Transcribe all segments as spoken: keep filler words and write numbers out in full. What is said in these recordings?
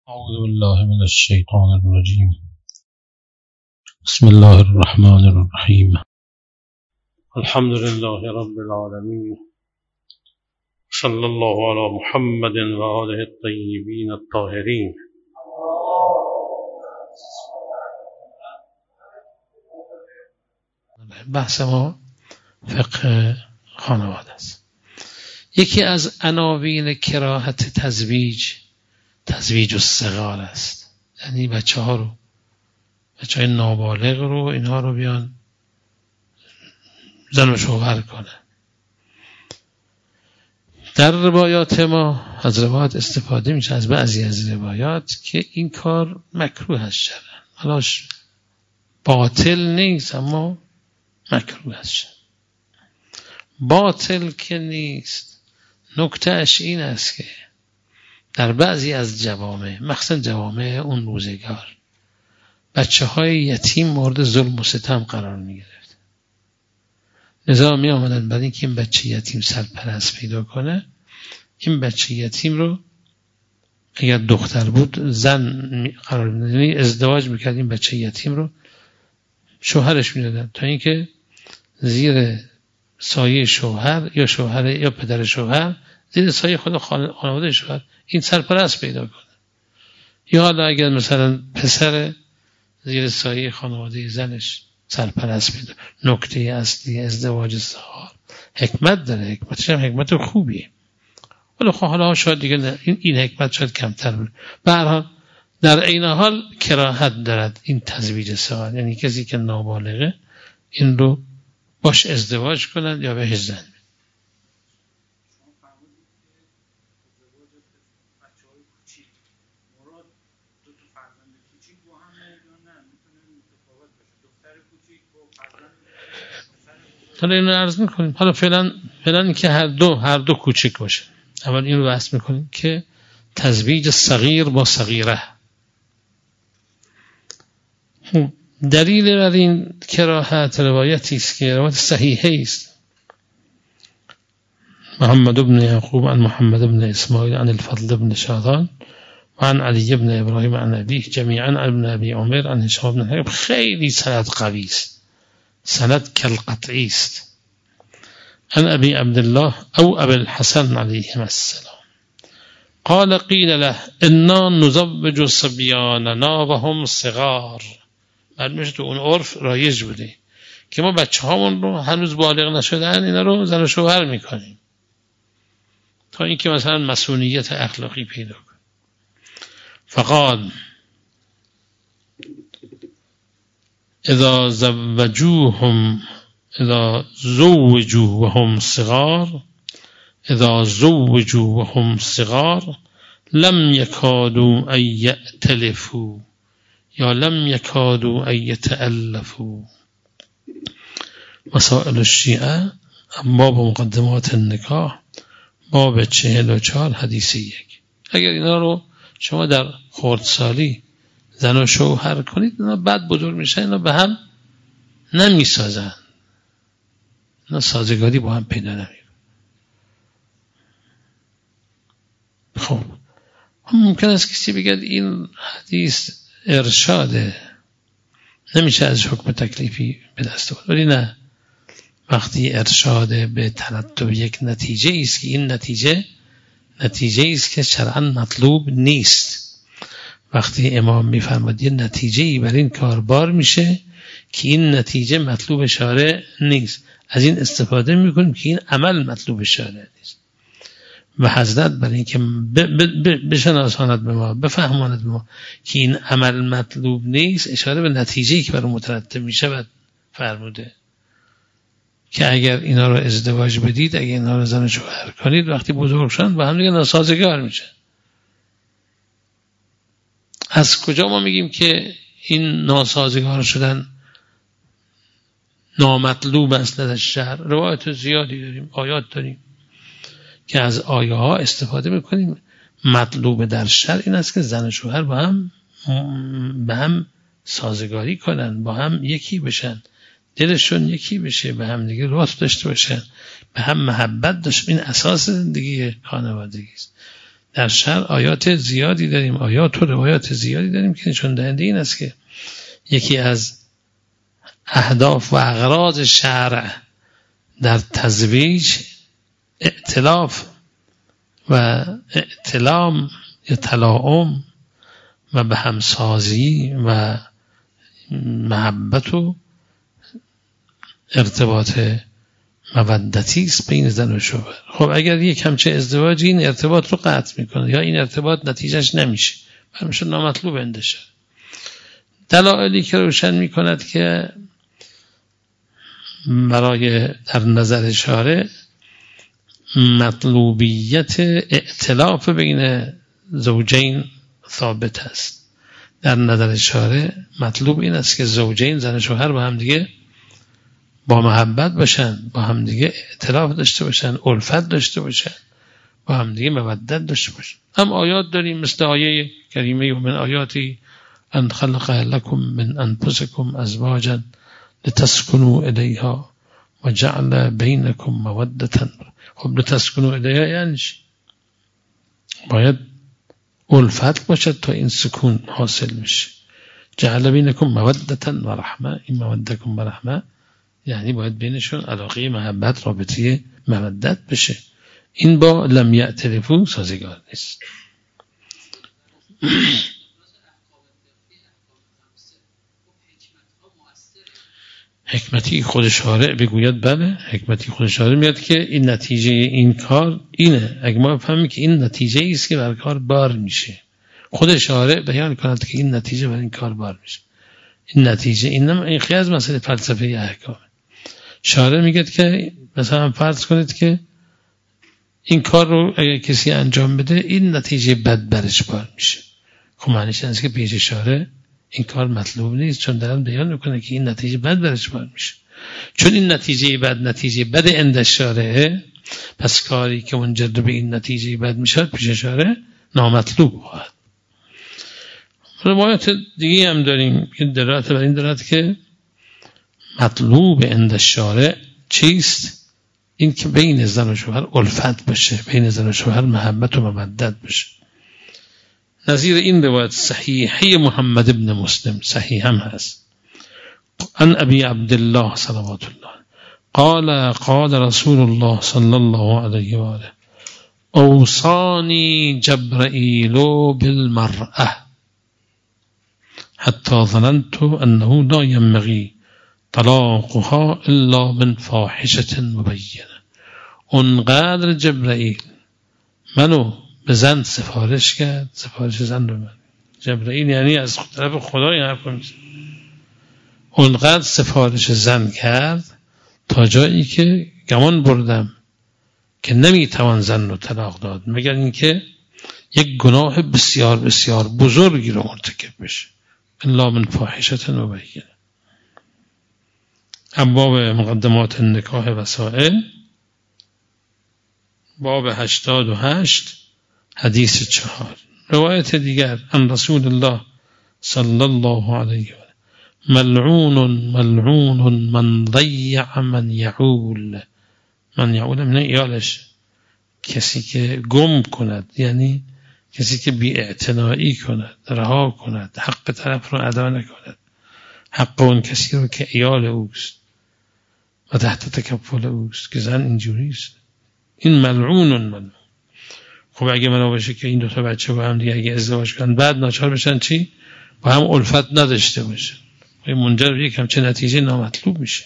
أعوذ بالله من الشيطان الرجيم. بسم الله الرحمن الرحيم. الحمد لله رب العالمين، صلى الله على محمد وآله الطيبين الطاهرين. بحث ما فقه خانواده است. یکی از عناوین کراهت تزویج تزویج الصغار است، یعنی بچه ها رو بچه های نابالغ رو اینها رو بیان زن و شوهر کنه. در روایات ما از روایات استفاده میشه، از بعضی از روایات، که این کار مکروه است شرعاً. حالا باطل نیست اما مکروه است شرعاً. باطل که نیست، نکته اش این است که در بعضی از جوامع، مخصوصا جوامع اون روزگار، بچه های یتیم مورد ظلم و ستم قرار می گرفت. لذا می آمدن برای اینکه این بچه یتیم سرپرست پیدا کنه، این بچه یتیم رو اگر دختر بود زن قرار می دادن، یعنی ازدواج میکرد این بچه یتیم رو شوهرش می دادن تا اینکه زیر سایه شوهر یا شوهر یا پدر شوهر، زیر سایه خود خانواده شوهر این سرپرست پیدا کنه. یا حالا اگر مثلا پسر زیر سایه خانواده زنش سرپرست پیدا. نکته اصلی ازدواج صغار حکمت داره، حکمتش هم حکمت خوبیه، ولی خب حالا شاید دیگه نه. این, این حکمت شاید کمتر بره. به هر حال در عین حال کراهت دارد این تزویج صغار، یعنی کسی که نابالغه این رو باش ازدواج کنند یا بهش زن. حالا اینو عرض میکنیم. حالا فعلا فعلا اینکه هر دو هر دو کوچک باشه. اول این رو بحث میکنیم که تزویج صغیر با صغیره. دلیل بر این کراهت روایتی است که روایت صحیحه است. محمد بن یعقوب عن محمد بن اسماعیل عن الفضل بن شاذان و عن علی بن ابراهیم عن ابیه جمیعا عن ابن ابی عمر عن هشام بن حکیم. خیلی سند قوی است، سند کالقطعی است. عن ابی عبدالله او ابی الحسن علیهم السلام قال قیل له انا نزوج صبیاننا وهم صغار. معلومه تو اون عرف رایج بوده که ما بچه هامون رو هنوز بالغ نشدن اینا رو زن و شوهر میکنیم تا اینکه مثلا مسئولیت اخلاقی پیدا کنه. فقال اذا زوجوهم اذا زوجوا وهم صغار اذا زوجوا وهم صغار لم يكادوا ان يأتلفوا یا لم یکادوا ان یتألفوا. مسائل الشیعه، باب مقدمات النکاح، باب چهل و چهار، حدیث یک. اگر اینا رو شما در خردسالی زن و شوهر کنید، اینا بعد بزرگ میشن، اینا به هم نمیسازن، اینا سازگاری با هم پیدا نمیکنن. خب ممکن است کسی بگه این حدیث ارشاده، نمیشه از حکم تکلیفی به دست آورد. ولی نه، وقتی ارشاده به ترتب یک نتیجه است که این نتیجه نتیجه است که شرعاً مطلوب نیست، وقتی امام میفرماید یه نتیجه‌ای بر این کار بار میشه که این نتیجه مطلوب شارع نیست، از این استفاده میکنیم که این عمل مطلوب شارع نیست. و حضرت برای اینکه بشناساند به ما، بفهماند به ما که این عمل مطلوب نیست، اشاره به نتیجه‌ای که برای مترتب میشه و فرموده که اگر اینا رو ازدواج بدید، اگر اینا رو زن و شوهر کنید، وقتی بزرگ شدن با هم دیگه ناسازگار میشه. از کجا ما میگیم که این ناسازگار شدن نامطلوب است در شرع؟ روایت زیادی داریم، آیات داریم که از آیه ها استفاده میکنیم. مطلوب در شرع این است که زن و شوهر با هم به هم سازگاری کنن، با هم یکی بشن، دلشون یکی بشه، به هم دیگه رابطه داشته باشن، به هم محبت داشته. این اساس زندگی خانوادگی است. در شرع آیات زیادی داریم، آیات و روایات زیادی داریم که نشون دهنده این است که یکی از اهداف و اغراض شرع در تزویج ائتلاف و ائتلام یا تلاؤم و به همسازی و محبت و ارتباط مودتی است بین زن و شوهر. خب اگر یک همچه ازدواجی این ارتباط رو قطع میکنه یا این ارتباط نتیجهش نمیشه، برمیشه نامطلوب اندشه. دلایلی که روشن میکند که برای در نظر شارع مطلوبیت ائتلاف بین زوجین ثابت است. در نظر شارع مطلوب این است که زوجین زن و شوهر با هم دیگه با محبت باشن، با هم دیگه ائتلاف داشته باشن، الفت داشته باشن، با هم دیگه مودت داشته باشن. هم آیات داریم مثل آیه کریمه و من آیاتی ان خلق لكم من انفسكم ازواجا لتسكنوا الیها و جعل بینکم مودة. خب لتسكنوا الیها یعنی باید الفت باشد تا این سکون حاصل میشه. جعل بینکم مودة و رحمه، این مودکم و رحمه یعنی باید بینشون علاقه محبت رابطه مودت بشه. این با لم یعترفوا سازگار نیست. حکمتی خود شارع بگوید بله، حکمتی خود شارع میاد که این نتیجه این کار اینه. اگه ما بفهمیم که این نتیجه ایست که بر کار بار میشه، خود شارع بیان کند که این نتیجه بر این کار بار میشه. این نتیجه این نم این خیلی از مسئله فلسفه احکام. شارع میگه که مثلا فرض کنید که این کار رو اگه کسی انجام بده این نتیجه بد برش بار میشه. خب معنیش اینه که پیش شارع این کار مطلوب نیست، چون دارن بیان میکنه که این نتیجه بد برش بار میشه. چون این نتیجه بد نتیجه بد عند شارع، پس کاری که منجر به این نتیجه بد میشه پیش شارع نامطلوب خواهد. روایت دیگه هم داریم که دلالت بر این دارد که مطلوب عند شارع چیست؟ این که بین زن و شوهر الفت باشه، بین زن و شوهر محبت و مودت باشه. نظیر این روایت صحیحه محمد ابن مسلم صحیح هم هست. عن ابی عبدالله صلوات الله قال قال رسول الله صلی الله علیه و آله اوصانی جبرائیل بالمرأة حتی ظننت انه لا ينبغي طلاقها الا من فاحشة مبینه. اونقدر جبرائیل منو به زن سفارش کرد، سفارش زن رو من جبرائیل یعنی از طرف خدای حرف میزنه، اونقدر سفارش زن کرد تا جایی که گمان بردم که نمیتوان زن رو طلاق داد مگر اینکه یک گناه بسیار بسیار بزرگی رو مرتکب بشه. الا من فاحشة مبینه. باب مقدمات نکاح وسائل، باب هشتاد و هشت حدیث چهار. روایت دیگر عن رسول الله صلی الله علیه و ملعون ملعون من ضیع من یعول. من یعول من ایالش کسی که گم کند، یعنی کسی که بی اعتنایی کند، رها کند، حق طرف رو ادا نکند، حق اون کسی رو که ایال اوست و تحت تکفل اوست که زن اینجوریست. این ملعون ملعون. خب اگه منو باشه که این دوتا بچه با هم دیگه اگه ازدواج کنن بعد ناچار بشن چی؟ با هم الفت نداشته باشه، منجر به یک همچه نتیجه نامطلوب میشه.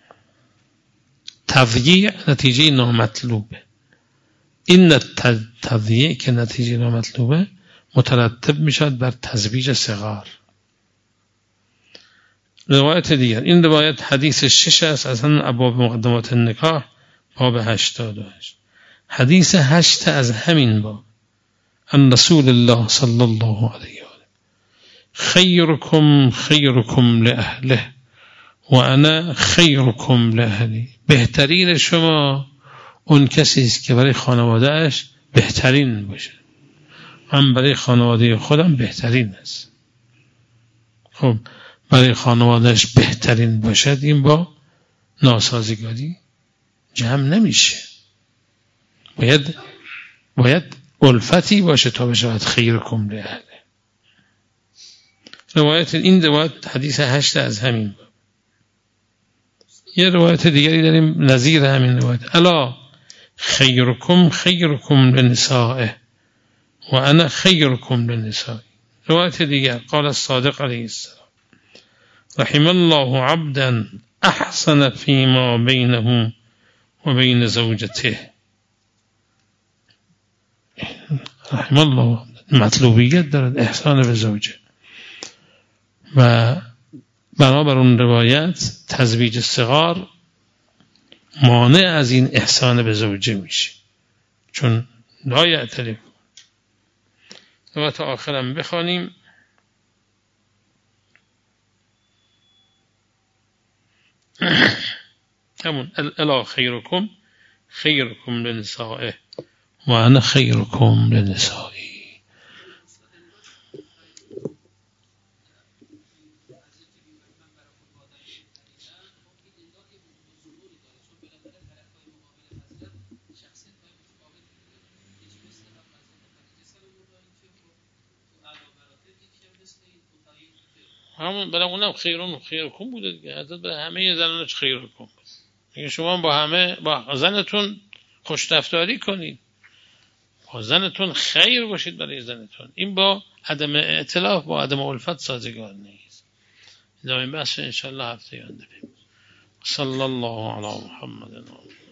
تضییع نتیجه نامطلوبه. این تضییع که نتیجه نامطلوبه مترتب میشد بر تزویج صغار. روایت دیگر، این روایت حدیث شش است از هم ابواب مقدمات النکاح باب هشتاد و هشت. حدیث هشت از همین باب ان رسول الله صلی الله علیه و آله خیرکم خیرکم لأهله و انا خیرکم لأهلی. بهترین شما اون کسی است که برای خانوادهش بهترین باشه. من برای خانواده خودم بهترین است. خب برای خانوادهش بهترین باشد این با ناسازگاری جمع نمیشه. باید باید الفتی باشه تا بشود خیرکم لاهله. روایت این روایت حدیث هشت از همین. یه روایت دیگری داریم نظیر همین روایت، الا خیرکم خیرکم لنسائه و انا خیرکم لنسائه. روایت دیگر قال الصادق علیه السلام رحم الله عبدا احسن فیما بینه و بین زوجته. رحم الله مطلوبیت دارد احسان به زوجه و بنابر اون روایت تزویج صغار مانع از این احسان به زوجه میشه، چون لا یعترف. روایت آخرم بخوانیم. همون الا خیرکم خیرکم لنسائه و انا خیرکم لنسائی. همون برای اونم خیرون و خیرکم بوده دیگه. حضرت برای همه زنانش خیرکم میگه شما با همه با زنتون خوش رفتاری کنید، با زنتون خیر باشید برای زنتون. این با عدم ائتلاف با عدم الفت سازگار نیست. ادامه بحث ان شاء الله هفته آینده. صلی الله علی محمد.